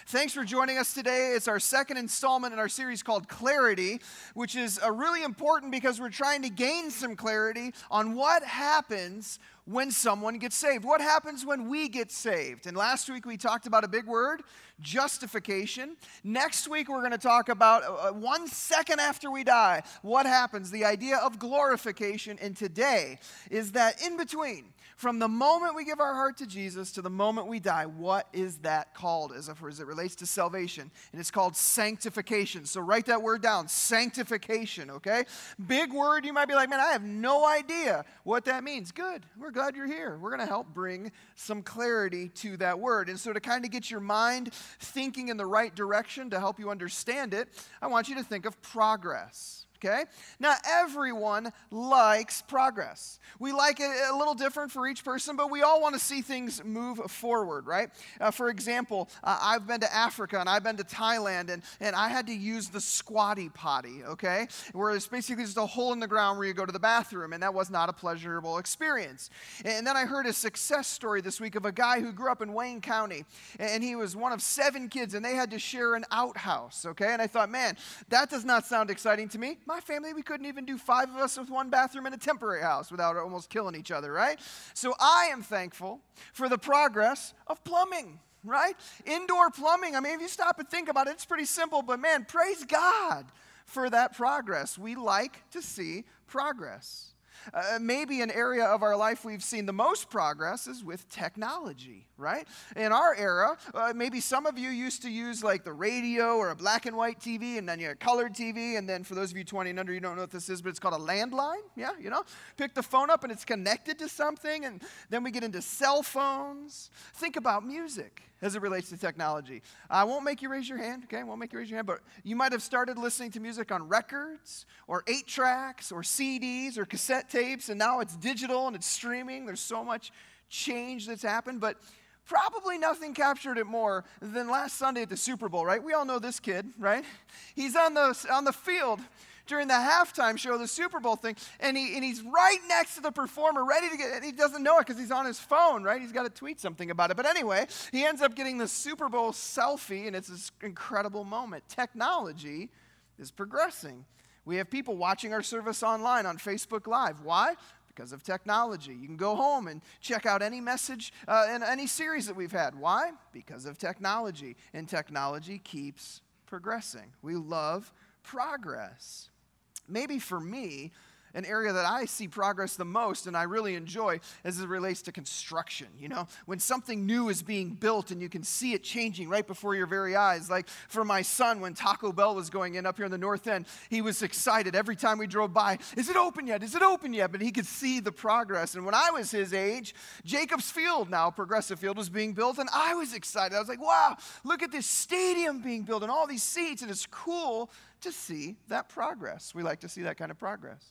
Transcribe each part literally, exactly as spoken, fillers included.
Thanks for joining us today. It's our second installment in our series called Clarity, which is uh, really important because we're trying to gain some clarity on what happens when someone gets saved. What happens when we get saved? And last week we talked about a big word, justification. Next week we're going to talk about uh, one second after we die, what happens, the idea of glorification. And today is that in between, from the moment we give our heart to Jesus to the moment we die, what is that called as, as it relates to salvation? And it's called sanctification. So write that word down, sanctification, okay? Big word. You might be like, man, I have no idea what that means. Good. We're glad you're here. We're going to help bring some clarity to that word. And so to kind of get your mind thinking in the right direction to help you understand it, I want you to think of progress. Okay? Now, everyone likes progress. We like it a little different for each person, but we all want to see things move forward, right? Uh, for example, uh, I've been to Africa and I've been to Thailand, and, and I had to use the squatty potty, okay? Where it's basically just a hole in the ground where you go to the bathroom, and that was not a pleasurable experience. And then I heard a success story this week of a guy who grew up in Wayne County, and he was one of seven kids, and they had to share an outhouse, okay? And I thought, man, that does not sound exciting to me. My family, we couldn't even do five of us with one bathroom in a temporary house without almost killing each other, right? So I am thankful for the progress of plumbing, right? Indoor plumbing. I mean, if you stop and think about it, it's pretty simple, but man, praise God for that progress. We like to see progress. Uh, maybe an area of our life we've seen the most progress is with technology, right? In our era, uh, maybe some of you used to use like the radio or a black and white T V, and then you had colored T V, and then for those of you twenty and under, you don't know what this is, but it's called a landline, yeah, you know? Pick the phone up and it's connected to something, and then we get into cell phones. Think about music as it relates to technology. I won't make you raise your hand, okay? I won't make you raise your hand, but you might have started listening to music on records or eight tracks or C Ds or cassette tapes, and now it's digital and it's streaming. There's so much change that's happened, but probably nothing captured it more than last Sunday at the Super Bowl, right? We all know this kid, right? He's on the, on the field during the halftime show, the Super Bowl thing, and he and he's right next to the performer, ready to get, and he doesn't know it because he's on his phone, right? He's got to tweet something about it. But anyway, he ends up getting the Super Bowl selfie, and it's this incredible moment. Technology is progressing. We have people watching our service online on Facebook Live. Why? Because of technology. You can go home and check out any message uh, in any series that we've had. Why? Because of technology. And technology keeps progressing. We love progress. Maybe for me, an area that I see progress the most and I really enjoy as it relates to construction. You know, when something new is being built and you can see it changing right before your very eyes. Like for my son, when Taco Bell was going in up here in the North End, he was excited every time we drove by. Is it open yet? Is it open yet? But he could see the progress. And when I was his age, Jacobs Field, now Progressive Field, was being built, and I was excited. I was like, wow, look at this stadium being built and all these seats, and it's cool to see that progress. We like to see that kind of progress.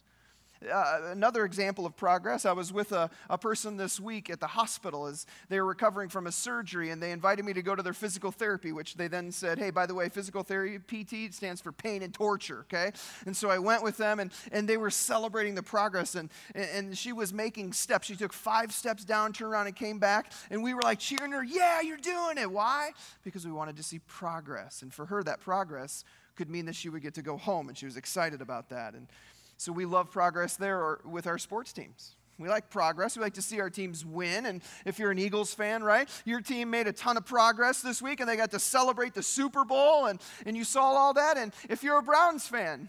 Uh, another example of progress, I was with a, a person this week at the hospital as they were recovering from a surgery, and they invited me to go to their physical therapy, which they then said, hey, by the way, physical therapy, P T, stands for pain and torture, okay? And so I went with them, and, and they were celebrating the progress, and, and she was making steps. She took five steps down, turned around, and came back, and we were like cheering her, yeah, you're doing it. Why? Because we wanted to see progress, and for her, that progress could mean that she would get to go home, and she was excited about that. And so we love progress there or with our sports teams. We like progress. We like to see our teams win. And if you're an Eagles fan, right, your team made a ton of progress this week, and they got to celebrate the Super Bowl, and, and you saw all that. And if you're a Browns fan,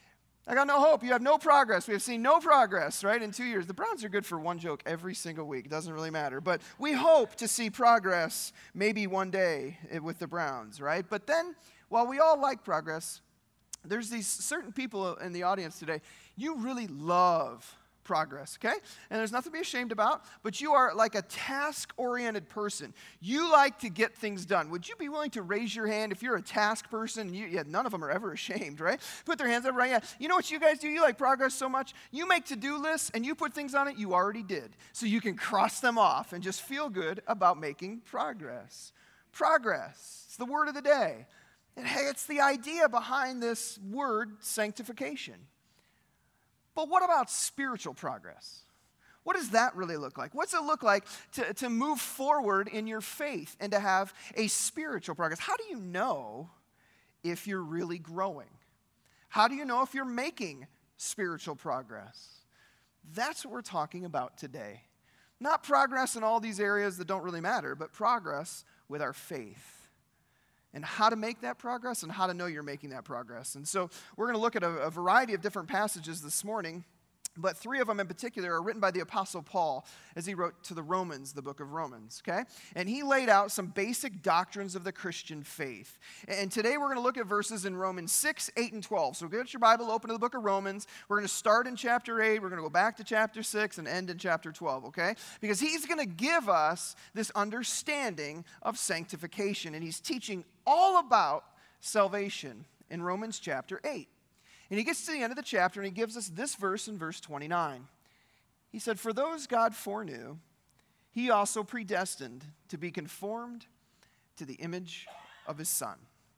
I got no hope. You have no progress. We have seen no progress, right, in two years. The Browns are good for one joke every single week. It doesn't really matter. But we hope to see progress maybe one day with the Browns, right? But then, while we all like progress, there's these certain people in the audience today, you really love progress, okay? And there's nothing to be ashamed about, but you are like a task-oriented person. You like to get things done. Would you be willing to raise your hand if you're a task person? You, yeah, none of them are ever ashamed, right? Put their hands up right now. You know what you guys do? You like progress so much. You make to-do lists, and you put things on it you already did, so you can cross them off and just feel good about making progress. Progress. It's the word of the day. And hey, it's the idea behind this word, sanctification. But what about spiritual progress? What does that really look like? What's it look like to, to move forward in your faith and to have a spiritual progress? How do you know if you're really growing? How do you know if you're making spiritual progress? That's what we're talking about today. Not progress in all these areas that don't really matter, but progress with our faith. And how to make that progress and how to know you're making that progress. And so we're going to look at a, a variety of different passages this morning. But three of them in particular are written by the Apostle Paul as he wrote to the Romans, the book of Romans, okay? And he laid out some basic doctrines of the Christian faith. And today we're going to look at verses in Romans six, eight, and twelve. So get your Bible open to the book of Romans. We're going to start in chapter eight. We're going to go back to chapter six and end in chapter twelve, okay? Because he's going to give us this understanding of sanctification. And he's teaching all about salvation in Romans chapter eight. And he gets to the end of the chapter and he gives us this verse in verse twenty-nine. He said, "For those God foreknew, he also predestined to be conformed to the image of his Son."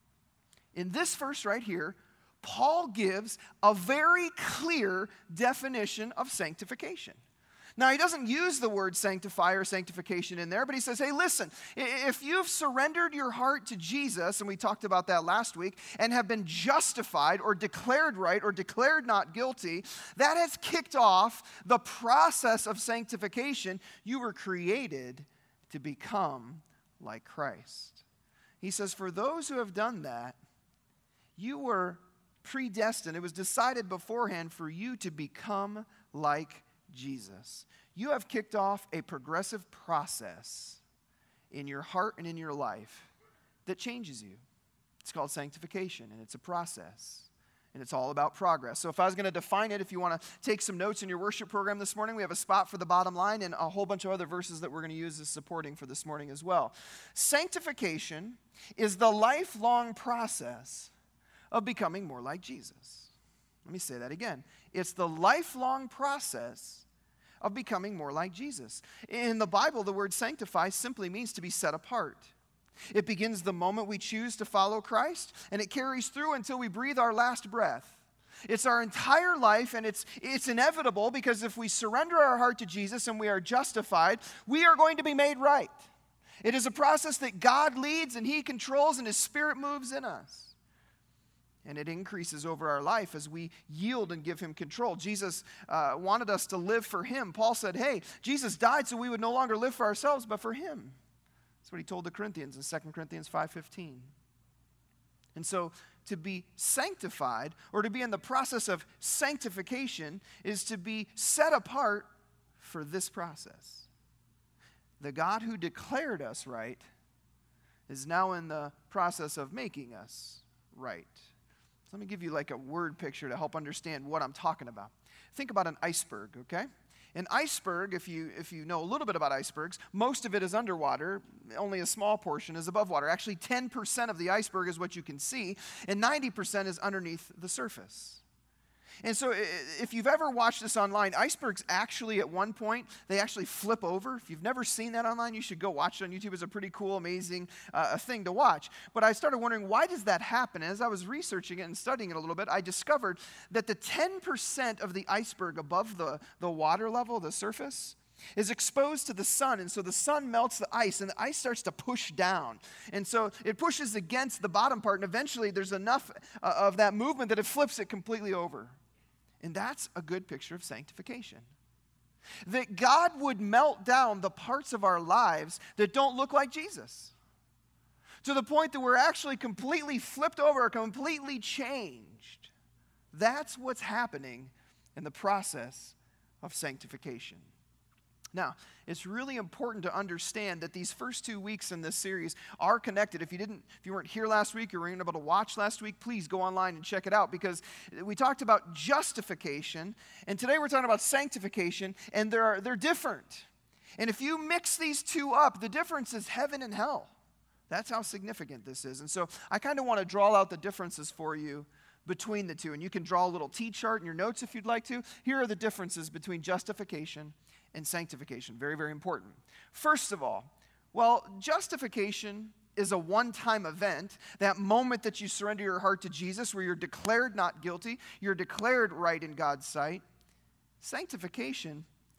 In this verse right here, Paul gives a very clear definition of sanctification. Now, he doesn't use the word sanctify or sanctification in there, but he says, hey, listen, if you've surrendered your heart to Jesus, and we talked about that last week, and have been justified or declared right or declared not guilty, that has kicked off the process of sanctification. You were created to become like Christ. He says, for those who have done that, you were predestined. It was decided beforehand for you to become like Jesus. You have kicked off a progressive process in your heart and in your life that changes you. It's called sanctification, and it's a process, and it's all about progress. So if I was going to define it, if you want to take some notes in your worship program this morning, we have a spot for the bottom line and a whole bunch of other verses that we're going to use as supporting for this morning as well. Sanctification is the lifelong process of becoming more like Jesus. Let me say that again. It's the lifelong process of becoming more like Jesus. In the Bible, the word sanctify simply means to be set apart. It begins the moment we choose to follow Christ, and it carries through until we breathe our last breath. It's our entire life, and it's, it's inevitable because if we surrender our heart to Jesus and we are justified, we are going to be made right. It is a process that God leads and he controls, and his Spirit moves in us. And it increases over our life as we yield and give him control. Jesus uh, wanted us to live for him. Paul said, hey, Jesus died so we would no longer live for ourselves, but for him. That's what he told the Corinthians in Second Corinthians five fifteen. And so to be sanctified, or to be in the process of sanctification, is to be set apart for this process. The God who declared us right is now in the process of making us right. Let me give you like a word picture to help understand what I'm talking about. Think about an iceberg, okay? An iceberg, if you if you know a little bit about icebergs, most of it is underwater. Only a small portion is above water. Actually, ten percent of the iceberg is what you can see, and ninety percent is underneath the surface. And so if you've ever watched this online, icebergs actually at one point, they actually flip over. If you've never seen that online, you should go watch it on YouTube. It's a pretty cool, amazing uh, thing to watch. But I started wondering, why does that happen? And as I was researching it and studying it a little bit, I discovered that the ten percent of the iceberg above the, the water level, the surface, is exposed to the sun, and so the sun melts the ice, and the ice starts to push down. And so it pushes against the bottom part, and eventually there's enough uh, of that movement that it flips it completely over. And that's a good picture of sanctification. That God would melt down the parts of our lives that don't look like Jesus, to the point that we're actually completely flipped over, completely changed. That's what's happening in the process of sanctification. Now, it's really important to understand that these first two weeks in this series are connected. If you didn't, if you weren't here last week or weren't able to watch last week, please go online and check it out, because we talked about justification, and today we're talking about sanctification, and they're they're different. And if you mix these two up, the difference is heaven and hell. That's how significant this is. And so I kind of want to draw out the differences for you between the two. And you can draw a little T-chart in your notes if you'd like to. Here are the differences between justification and sanctification. Very, very important. First of all, well, justification is a one-time event, that moment that you surrender your heart to Jesus, where you're declared not guilty, you're declared right in God's sight. Sanctification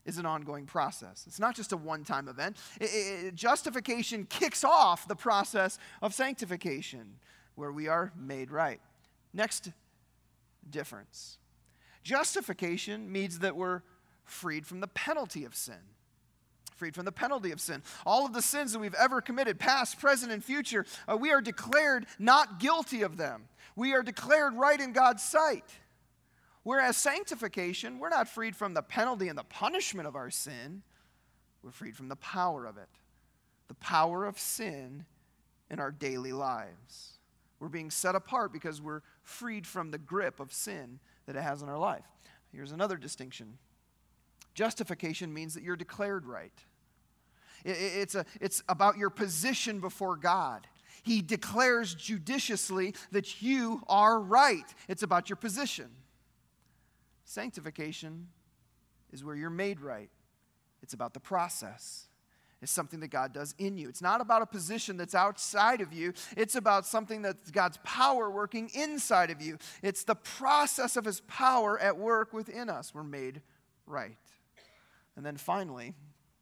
is an ongoing process. It's not just a one-time event. It, it, justification kicks off the process of sanctification, where we are made right. Next difference. Justification means that we're freed from the penalty of sin. Freed from the penalty of sin. All of the sins that we've ever committed, past, present, and future, uh, we are declared not guilty of them. We are declared right in God's sight. Whereas sanctification, we're not freed from the penalty and the punishment of our sin. We're freed from the power of it. The power of sin in our daily lives. We're being set apart because we're freed from the grip of sin that it has in our life. Here's another distinction. Justification means that you're declared right. It's, a, it's about your position before God. He declares judiciously that you are right. It's about your position. Sanctification is where you're made right. It's about the process. It's something that God does in you. It's not about a position that's outside of you. It's about something that's God's power working inside of you. It's the process of His power at work within us. We're made right. And then finally,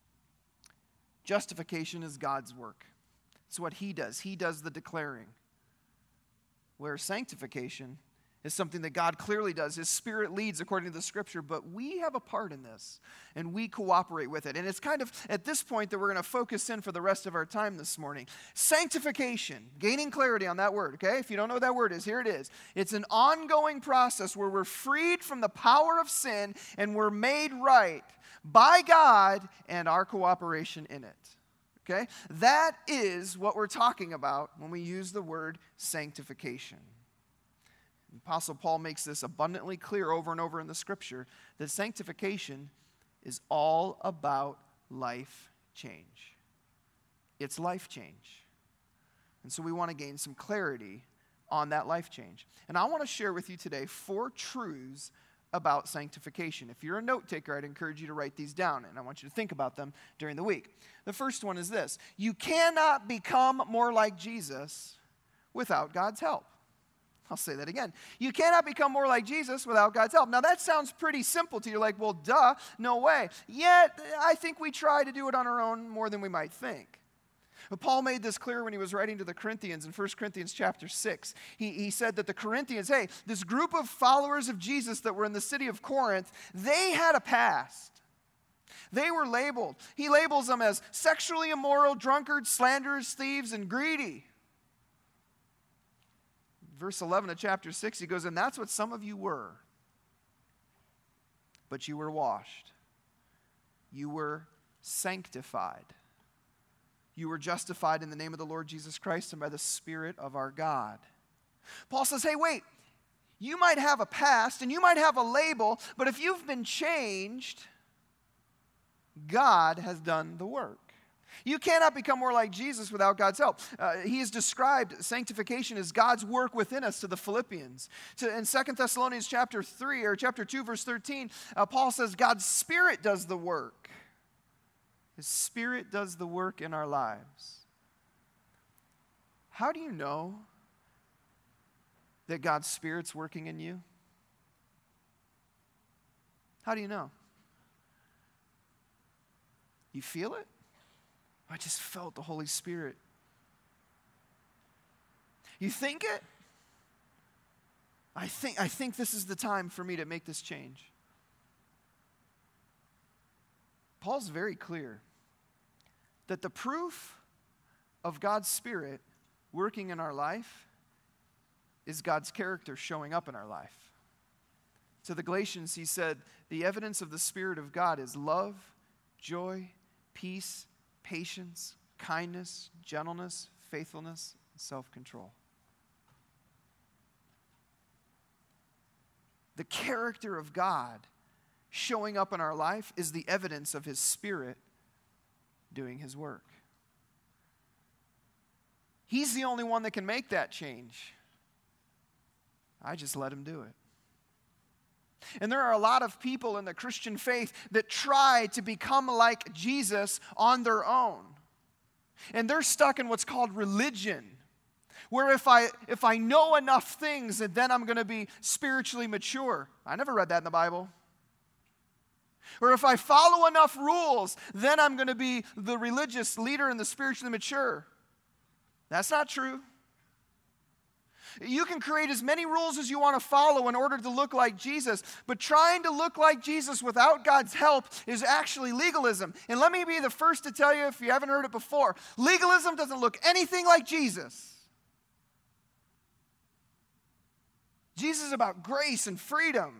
justification is God's work. It's what He does. He does the declaring. Where sanctification is something that God clearly does. His Spirit leads according to the Scripture, but we have a part in this, and we cooperate with it. And it's kind of at this point that we're going to focus in for the rest of our time this morning. Sanctification, gaining clarity on that word, okay? If you don't know what that word is, here it is. It's an ongoing process where we're freed from the power of sin and we're made right by God and our cooperation in it. Okay? That is what we're talking about when we use the word sanctification. Apostle Paul makes this abundantly clear over and over in the Scripture that sanctification is all about life change. It's life change. And so we want to gain some clarity on that life change. And I want to share with you today four truths about sanctification. If you're a note taker, I'd encourage you to write these down, and I want you to think about them during the week. The first one is this: you cannot become more like Jesus without God's help. I'll say that again. You cannot become more like Jesus without God's help. Now that sounds pretty simple to you. You're like, well, duh, no way. Yet, I think we try to do it on our own more than we might think. But Paul made this clear when he was writing to the Corinthians in First Corinthians chapter six. He, he said that the Corinthians, hey, this group of followers of Jesus that were in the city of Corinth, they had a past. They were labeled. He labels them as sexually immoral, drunkards, slanderers, thieves, and greedy. Verse eleven of chapter six, he goes, and that's what some of you were. But you were washed. You were sanctified. You were justified in the name of the Lord Jesus Christ and by the Spirit of our God. Paul says, hey, wait, you might have a past and you might have a label, but if you've been changed, God has done the work. You cannot become more like Jesus without God's help. Uh, he has described sanctification as God's work within us to the Philippians. To, in Second Thessalonians chapter three or chapter two, verse thirteen, uh, Paul says God's Spirit does the work. His Spirit does the work in our lives. How do you know that God's Spirit's working in you? How do you know? You feel it? I just felt the Holy Spirit. You think it? I think, I think this is the time for me to make this change. Paul's very clear that the proof of God's Spirit working in our life is God's character showing up in our life. To the Galatians, he said, the evidence of the Spirit of God is love, joy, peace, patience, kindness, gentleness, faithfulness, and self-control. The character of God showing up in our life is the evidence of His Spirit doing His work. He's the only one that can make that change. I just let Him do it. And there are a lot of people in the Christian faith that try to become like Jesus on their own. And they're stuck in what's called religion, where if I if I know enough things, then I'm going to be spiritually mature. I never read that in the Bible. Or if I follow enough rules, then I'm going to be the religious leader and the spiritually mature. That's not true. You can create as many rules as you want to follow in order to look like Jesus, but trying to look like Jesus without God's help is actually legalism. And let me be the first to tell you, if you haven't heard it before, legalism doesn't look anything like Jesus. Jesus is about grace and freedom,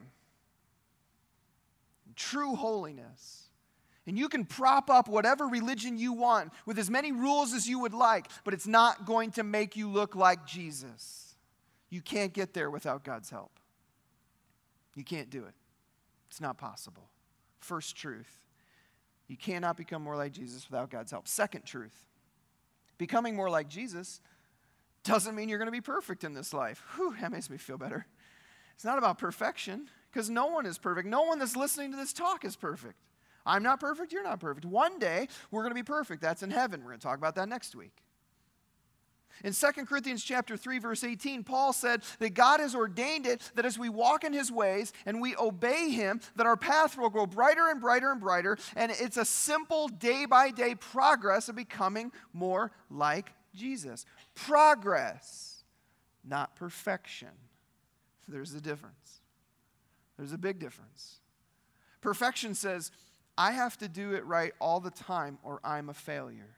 and true holiness. And you can prop up whatever religion you want with as many rules as you would like, but it's not going to make you look like Jesus. You can't get there without God's help. You can't do it. It's not possible. First truth, you cannot become more like Jesus without God's help. Second truth, becoming more like Jesus doesn't mean you're going to be perfect in this life. Whew, that makes me feel better. It's not about perfection, because no one is perfect. No one that's listening to this talk is perfect. I'm not perfect, you're not perfect. One day, we're going to be perfect. That's in heaven. We're going to talk about that next week. In Second Corinthians chapter three, verse eighteen, Paul said that God has ordained it that as we walk in his ways and we obey him, that our path will grow brighter and brighter and brighter, and it's a simple day-by-day progress of becoming more like Jesus. Progress, not perfection. There's a difference. There's a big difference. Perfection says, I have to do it right all the time or I'm a failure.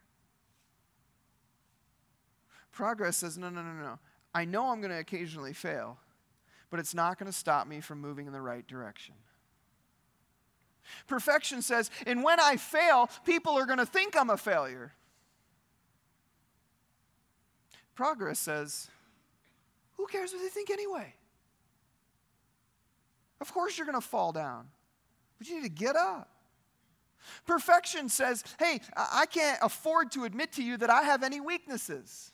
Progress says, no, no, no, no. I know I'm going to occasionally fail, but it's not going to stop me from moving in the right direction. Perfection says, and when I fail, people are going to think I'm a failure. Progress says, who cares what they think anyway? Of course you're going to fall down, but you need to get up. Perfection says, hey, I can't afford to admit to you that I have any weaknesses.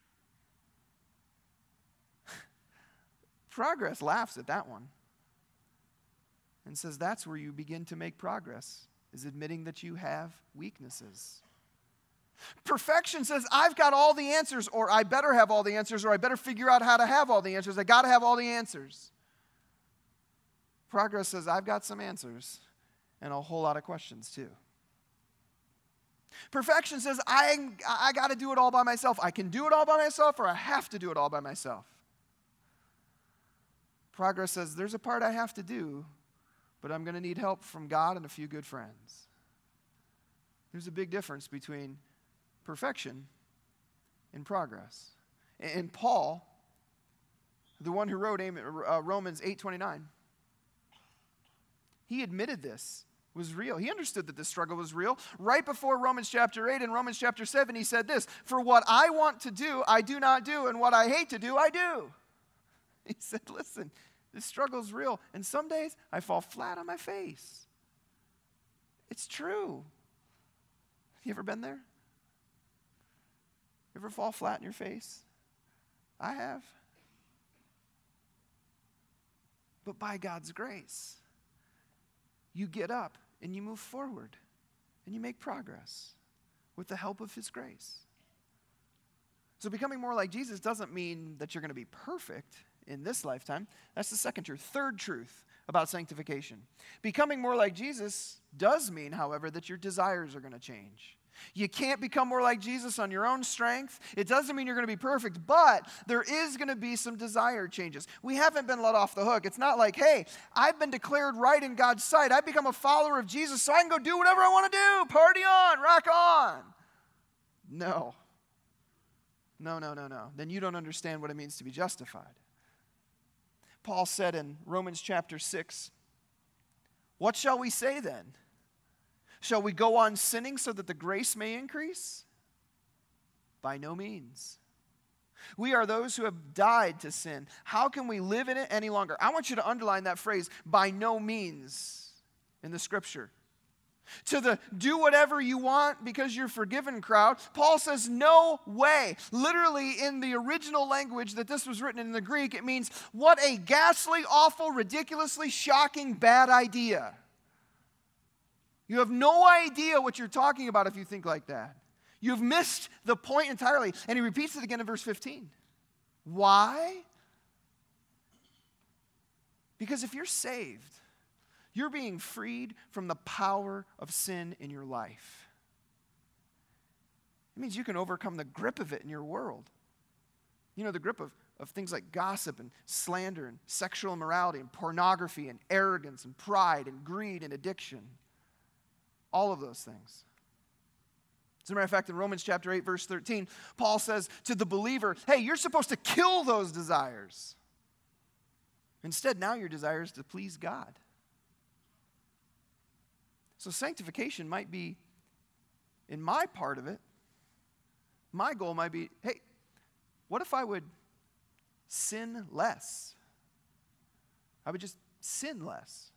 Progress laughs at that one and says that's where you begin to make progress, is admitting that you have weaknesses. Perfection says I've got all the answers, or I better have all the answers, or I better figure out how to have all the answers. I got to have all the answers. Progress says I've got some answers and a whole lot of questions too. Perfection says I, I got to do it all by myself. I can do it all by myself, or I have to do it all by myself. Progress says there's a part I have to do, but I'm going to need help from God and a few good friends. There's a big difference between perfection and progress. And Paul, the one who wrote Romans eight twenty-nine, he admitted this was real. He understood that this struggle was real. Right before Romans chapter eight and Romans chapter seven, he said this, for what I want to do, I do not do, and what I hate to do, I do. He said, listen, this struggle is real, and some days I fall flat on my face. It's true. You ever been there? You ever fall flat in your face? I have. But by God's grace, you get up and you move forward and you make progress with the help of his grace. So becoming more like Jesus doesn't mean that you're going to be perfect in this lifetime. That's the second truth. Third truth about sanctification. Becoming more like Jesus does mean, however, that your desires are going to change. You can't become more like Jesus on your own strength. It doesn't mean you're going to be perfect, but there is going to be some desire changes. We haven't been let off the hook. It's not like, hey, I've been declared right in God's sight. I've become a follower of Jesus, so I can go do whatever I want to do. Party on, rock on. No. No, no, no, no. Then you don't understand what it means to be justified. Paul said in Romans chapter six, what shall we say then? Shall we go on sinning so that the grace may increase? By no means. We are those who have died to sin. How can we live in it any longer? I want you to underline that phrase, by no means, in the scripture. To the do whatever you want because you're forgiven crowd, Paul says no way. Literally in the original language that this was written in the Greek, it means what a ghastly, awful, ridiculously shocking, bad idea. You have no idea what you're talking about if you think like that. You've missed the point entirely. And he repeats it again in verse fifteen. Why? Because if you're saved, You're being freed from the power of sin in your life. It means you can overcome the grip of it in your world. You know, the grip of, of things like gossip and slander and sexual immorality and pornography and arrogance and pride and greed and addiction. All of those things. As a matter of fact, in Romans chapter eight, verse thirteen, Paul says to the believer, hey, you're supposed to kill those desires. Instead, now your desire is to please God. So sanctification might be, in my part of it, my goal might be, hey, what if I would sin less? I would just sin less.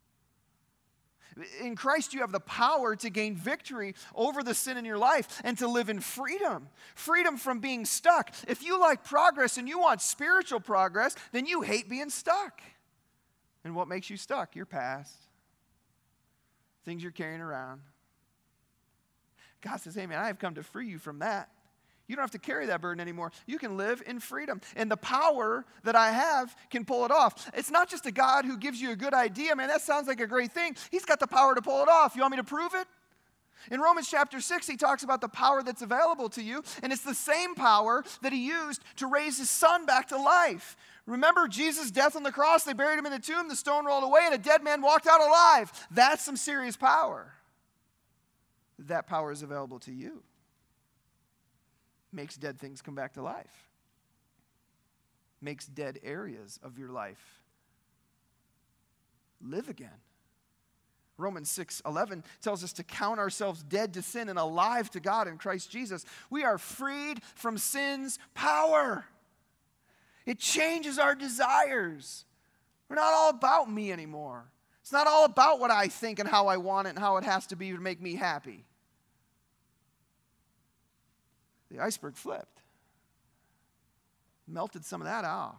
In Christ, you have the power to gain victory over the sin in your life and to live in freedom. Freedom from being stuck. If you like progress and you want spiritual progress, then you hate being stuck. And what makes you stuck? Your past. Things you're carrying around. God says, hey man, I have come to free you from that. You don't have to carry that burden anymore. You can live in freedom. And the power that I have can pull it off. It's not just a God who gives you a good idea. Man, that sounds like a great thing. He's got the power to pull it off. You want me to prove it? In Romans chapter six, he talks about the power that's available to you. And it's the same power that he used to raise his son back to life. Remember Jesus' death on the cross? They buried him in the tomb. The stone rolled away and a dead man walked out alive. That's some serious power. That power is available to you. Makes dead things come back to life. Makes dead areas of your life live again. Romans six eleven tells us to count ourselves dead to sin and alive to God in Christ Jesus. We are freed from sin's power. It changes our desires. We're not all about me anymore. It's not all about what I think and how I want it and how it has to be to make me happy. The iceberg flipped. Melted some of that off.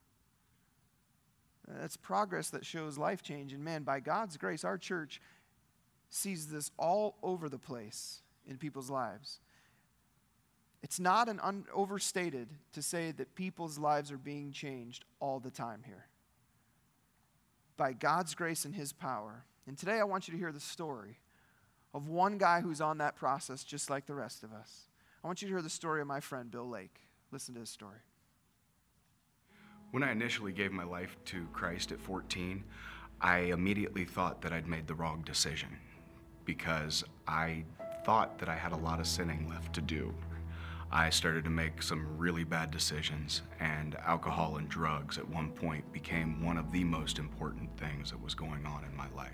That's progress that shows life change. And man, by God's grace, our church sees this all over the place in people's lives. It's not an un- overstated to say that people's lives are being changed all the time here. By God's grace and his power. And today I want you to hear the story of one guy who's on that process just like the rest of us. I want you to hear the story of my friend Bill Lake. Listen to his story. When I initially gave my life to Christ at fourteen, I immediately thought that I'd made the wrong decision because I thought that I had a lot of sinning left to do. I started to make some really bad decisions, and alcohol and drugs at one point became one of the most important things that was going on in my life.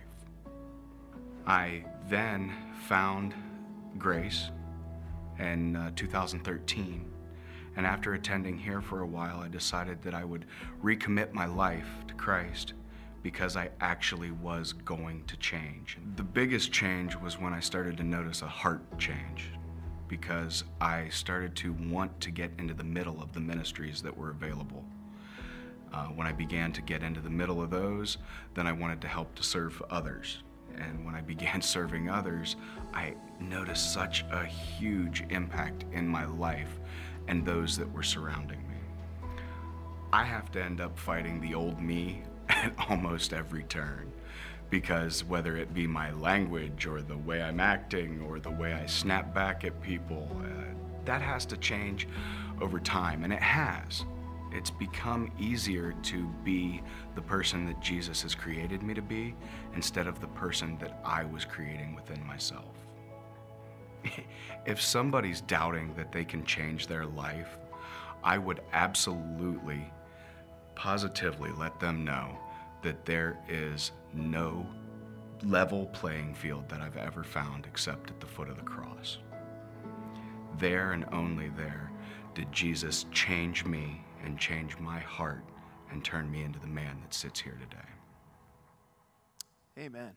I then found grace in uh, two thousand thirteen, and after attending here for a while, I decided that I would recommit my life to Christ because I actually was going to change. The biggest change was when I started to notice a heart change, because I started to want to get into the middle of the ministries that were available. Uh, when I began to get into the middle of those, then I wanted to help to serve others. And when I began serving others, I noticed such a huge impact in my life and those that were surrounding me. I have to end up fighting the old me at almost every turn, because whether it be my language or the way I'm acting or the way I snap back at people, uh, that has to change over time, and it has. It's become easier to be the person that Jesus has created me to be instead of the person that I was creating within myself. If somebody's doubting that they can change their life, I would absolutely, positively let them know that there is no level playing field that I've ever found except at the foot of the cross. There and only there did Jesus change me and change my heart and turn me into the man that sits here today. Amen.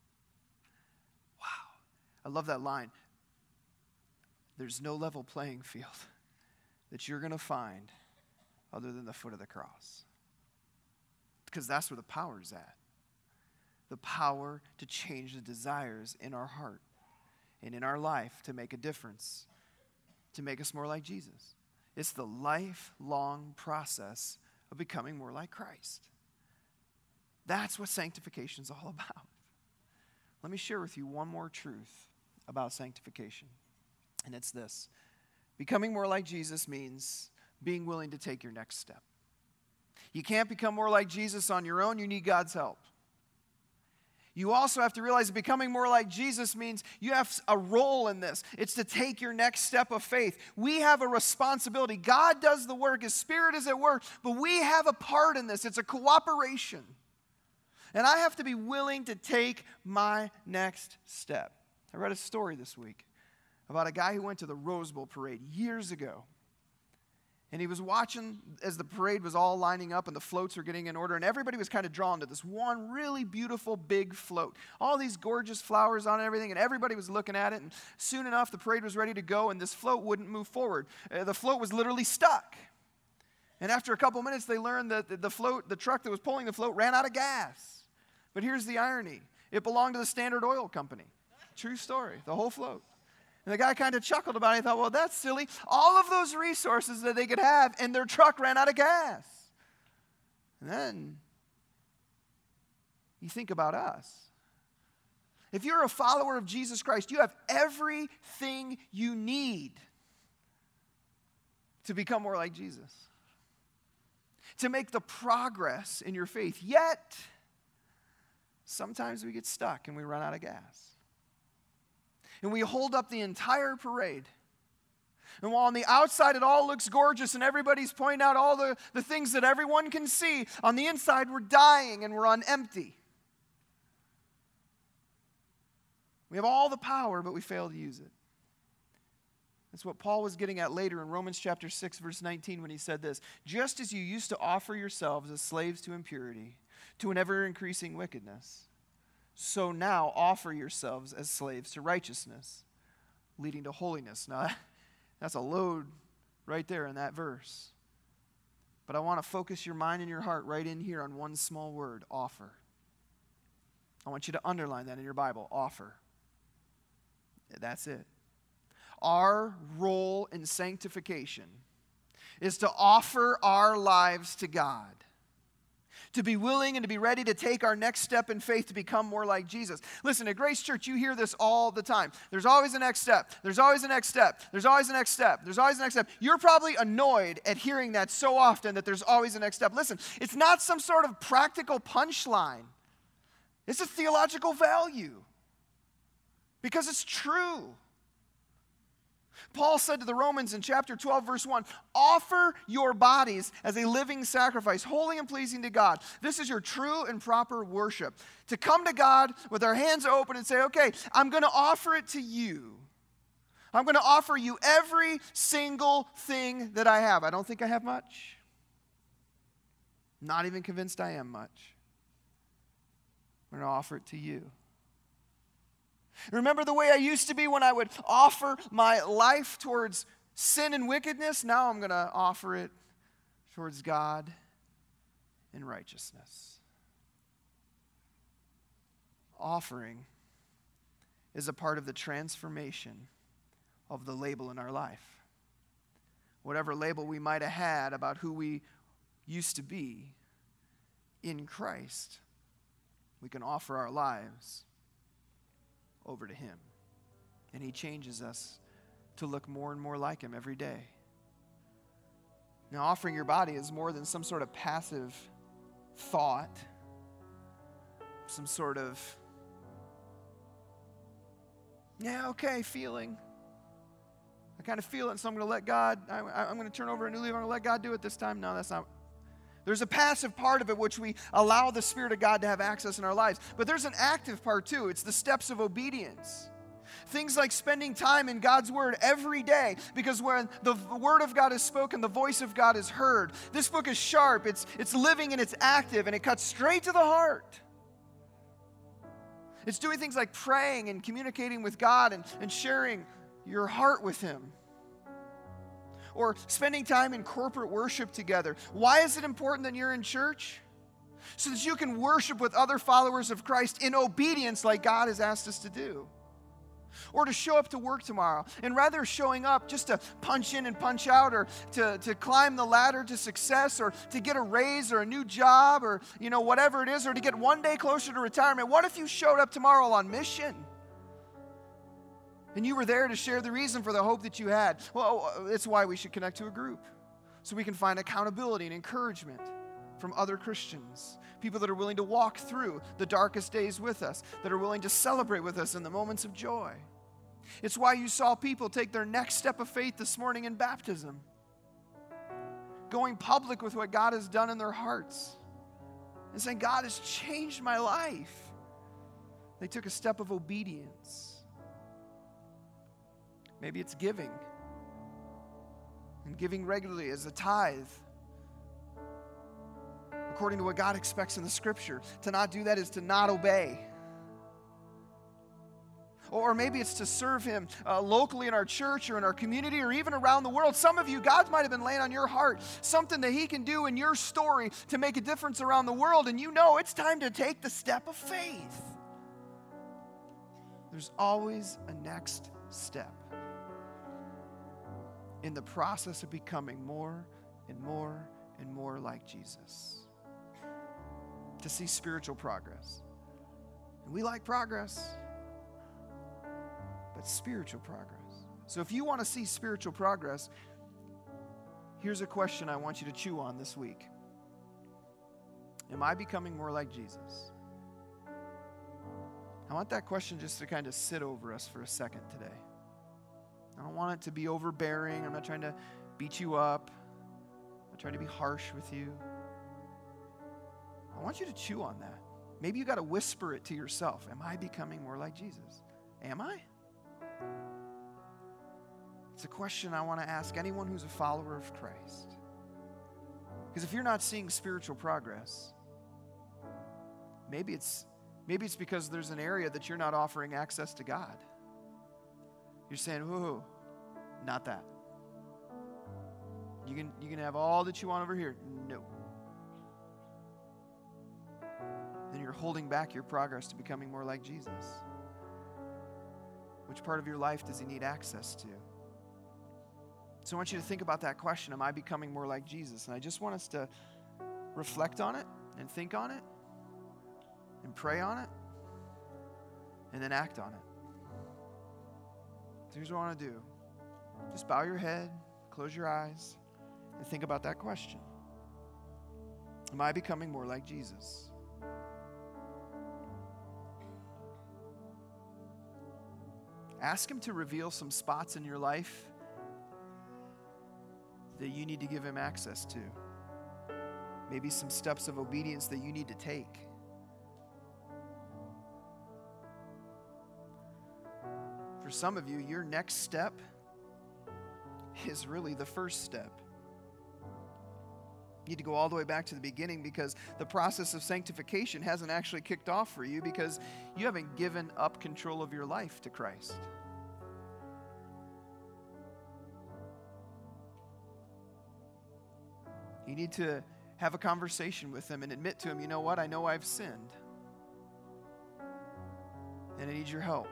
Wow. I love that line. There's no level playing field that you're going to find other than the foot of the cross. Because that's where the power is at. The power to change the desires in our heart and in our life to make a difference, to make us more like Jesus. It's the lifelong process of becoming more like Christ. That's what sanctification is all about. Let me share with you one more truth about sanctification, and it's this. Becoming more like Jesus means being willing to take your next step. You can't become more like Jesus on your own. You need God's help. You also have to realize that becoming more like Jesus means you have a role in this. It's to take your next step of faith. We have a responsibility. God does the work. His Spirit is at work, but we have a part in this. It's a cooperation. And I have to be willing to take my next step. I read a story this week about a guy who went to the Rose Bowl parade years ago. And he was watching as the parade was all lining up and the floats were getting in order, and everybody was kind of drawn to this one really beautiful big float. All these gorgeous flowers on it and everything, and everybody was looking at it, and soon enough the parade was ready to go, and this float wouldn't move forward. Uh, the float was literally stuck. And after a couple minutes, they learned that the, the float, the truck that was pulling the float ran out of gas. But here's the irony. It belonged to the Standard Oil Company. True story, the whole float. And the guy kind of chuckled about it. He thought, well, that's silly. All of those resources that they could have, and their truck ran out of gas. And then you think about us. If you're a follower of Jesus Christ, you have everything you need to become more like Jesus, to make the progress in your faith. Yet, sometimes we get stuck and we run out of gas. And we hold up the entire parade. And while on the outside it all looks gorgeous and everybody's pointing out all the, the things that everyone can see, on the inside we're dying and we're on empty. We have all the power, but we fail to use it. That's what Paul was getting at later in Romans chapter six, verse nineteen, when he said this: just as you used to offer yourselves as slaves to impurity, to an ever-increasing wickedness, so now offer yourselves as slaves to righteousness, leading to holiness. Now, that's a load right there in that verse. But I want to focus your mind and your heart right in here on one small word: offer. I want you to underline that in your Bible: offer. That's it. Our role in sanctification is to offer our lives to God, to be willing and to be ready to take our next step in faith to become more like Jesus. Listen, at Grace Church, you hear this all the time. There's always a next step. There's always a next step. There's always a next step. There's always a next step. You're probably annoyed at hearing that so often, that there's always a next step. Listen, it's not some sort of practical punchline. It's a theological value because it's true. Paul said to the Romans in chapter twelve, verse one, offer your bodies as a living sacrifice, holy and pleasing to God. This is your true and proper worship. To come to God with our hands open and say, okay, I'm going to offer it to you. I'm going to offer you every single thing that I have. I don't think I have much. Not even convinced I am much. I'm going to offer it to you. Remember the way I used to be when I would offer my life towards sin and wickedness? Now I'm going to offer it towards God and righteousness. Offering is a part of the transformation of the label in our life. Whatever label we might have had about who we used to be, in Christ, we can offer our lives over to Him. And He changes us to look more and more like Him every day. Now, offering your body is more than some sort of passive thought, some sort of, yeah, okay, feeling. I kind of feel it, and so I'm going to let God, I, I'm going to turn over a new leaf, I'm going to let God do it this time. No, that's not. There's a passive part of it which we allow the Spirit of God to have access in our lives. But there's an active part too. It's the steps of obedience. Things like spending time in God's Word every day, because when the Word of God is spoken, the voice of God is heard. This book is sharp, it's, it's living and it's active, and it cuts straight to the heart. It's doing things like praying and communicating with God and, and sharing your heart with Him. Or spending time in corporate worship together. Why is it important that you're in church? So that you can worship with other followers of Christ in obedience like God has asked us to do. Or to show up to work tomorrow. And rather showing up just to punch in and punch out, or to, to climb the ladder to success, or to get a raise or a new job, or you know whatever it is, or to get one day closer to retirement. What if you showed up tomorrow on mission? And you were there to share the reason for the hope that you had. Well, it's why we should connect to a group. So we can find accountability and encouragement from other Christians. People that are willing to walk through the darkest days with us, that are willing to celebrate with us in the moments of joy. It's why you saw people take their next step of faith this morning in baptism. Going public with what God has done in their hearts. And saying, God has changed my life. They took a step of obedience. Maybe it's giving. And giving regularly as a tithe. According to what God expects in the Scripture. To not do that is to not obey. Or maybe it's to serve Him uh, locally in our church or in our community or even around the world. Some of you, God might have been laying on your heart something that He can do in your story to make a difference around the world. And you know it's time to take the step of faith. There's always a next step in the process of becoming more and more and more like Jesus. To see spiritual progress. And we like progress, but spiritual progress. So if you want to see spiritual progress, here's a question I want you to chew on this week. Am I becoming more like Jesus? I want that question just to kind of sit over us for a second today. I don't want it to be overbearing. I'm not trying to beat you up. I'm not trying to be harsh with you. I want you to chew on that. Maybe you got to whisper it to yourself. Am I becoming more like Jesus? Am I? It's a question I want to ask anyone who's a follower of Christ. Because if you're not seeing spiritual progress, maybe it's maybe it's because there's an area that you're not offering access to God. You're saying, whoa, not that. You can, you can have all that you want over here. No. Then you're holding back your progress to becoming more like Jesus. Which part of your life does He need access to? So I want you to think about that question. Am I becoming more like Jesus? And I just want us to reflect on it and think on it and pray on it and then act on it. So here's what I want to do. Just bow your head, close your eyes, and think about that question. Am I becoming more like Jesus? Ask Him to reveal some spots in your life that you need to give Him access to. Maybe some steps of obedience that you need to take. For some of you, your next step is really the first step. You need to go all the way back to the beginning because the process of sanctification hasn't actually kicked off for you because you haven't given up control of your life to Christ. You need to have a conversation with Him and admit to Him, you know what, I know I've sinned. And I need your help.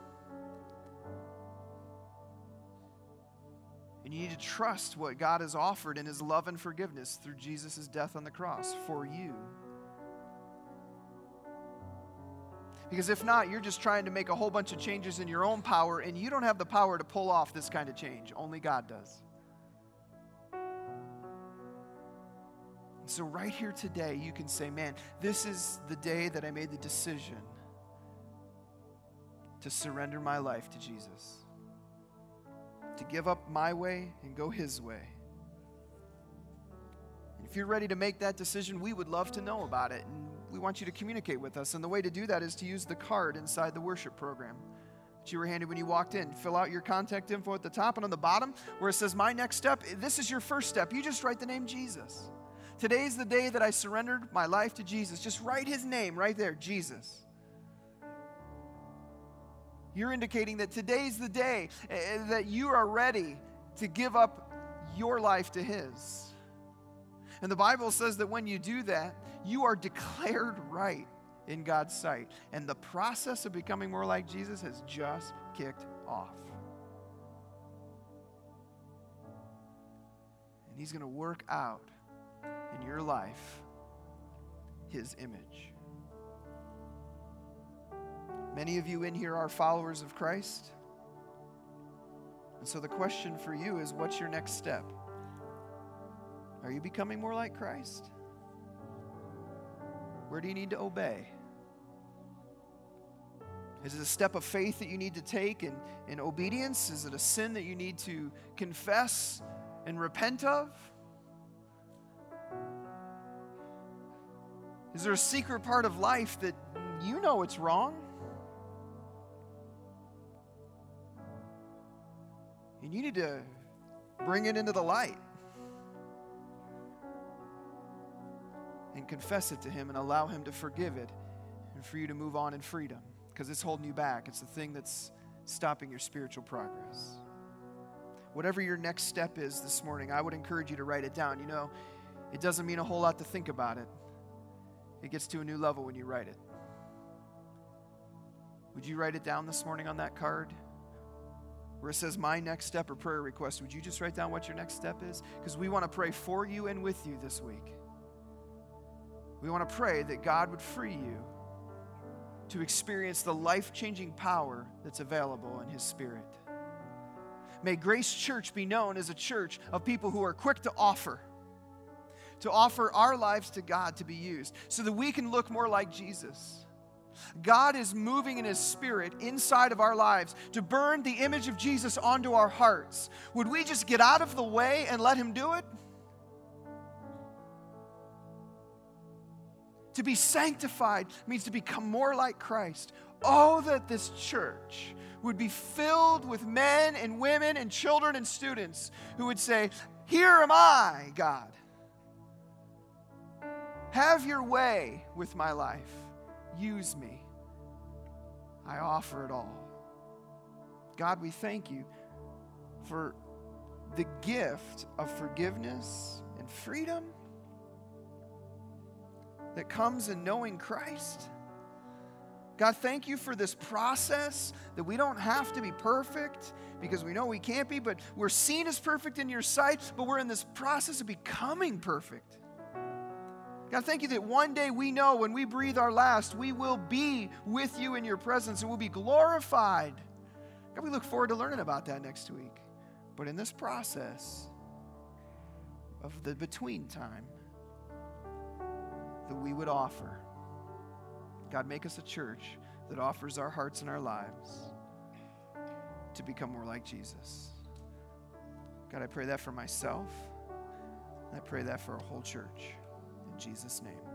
And you need to trust what God has offered in His love and forgiveness through Jesus' death on the cross for you. Because if not, you're just trying to make a whole bunch of changes in your own power, and you don't have the power to pull off this kind of change. Only God does. And so right here today, you can say, man, this is the day that I made the decision to surrender my life to Jesus. To give up my way and go His way. And if you're ready to make that decision, we would love to know about it. And we want you to communicate with us. And the way to do that is to use the card inside the worship program that you were handed when you walked in. Fill out your contact info at the top, and on the bottom where it says my next step, this is your first step. You just write the name Jesus. Today's the day that I surrendered my life to Jesus. Just write His name right there, Jesus. You're indicating that today's the day that you are ready to give up your life to His. And the Bible says that when you do that, you are declared right in God's sight. And the process of becoming more like Jesus has just kicked off. And he's going to work out in your life his image. Many of you in here are followers of Christ. And so the question for you is, what's your next step? Are you becoming more like Christ? Where do you need to obey? Is it a step of faith that you need to take in, in obedience? Is it a sin that you need to confess and repent of? Is there a secret part of life that you know it's wrong? And you need to bring it into the light and confess it to him and allow him to forgive it and for you to move on in freedom, because it's holding you back. It's the thing that's stopping your spiritual progress. Whatever your next step is this morning, I would encourage you to write it down. You know, it doesn't mean a whole lot to think about it. It gets to a new level when you write it. Would you write it down this morning on that card? Where it says my next step or prayer request, would you just write down what your next step is? Because we want to pray for you and with you this week. We want to pray that God would free you to experience the life-changing power that's available in his Spirit. May Grace Church be known as a church of people who are quick to offer, to offer our lives to God to be used so that we can look more like Jesus. God is moving in his Spirit inside of our lives to burn the image of Jesus onto our hearts. Would we just get out of the way and let him do it? To be sanctified means to become more like Christ. Oh, that this church would be filled with men and women and children and students who would say, here am I, God. Have your way with my life. Use me. I offer it all. God, we thank you for the gift of forgiveness and freedom that comes in knowing Christ. God, thank you for this process that we don't have to be perfect because we know we can't be, but we're seen as perfect in your sight, but we're in this process of becoming perfect. God, thank you that one day we know when we breathe our last, we will be with you in your presence and we'll be glorified. God, we look forward to learning about that next week. But in this process of the between time that we would offer, God, make us a church that offers our hearts and our lives to become more like Jesus. God, I pray that for myself. And I pray that for our whole church. In Jesus' name.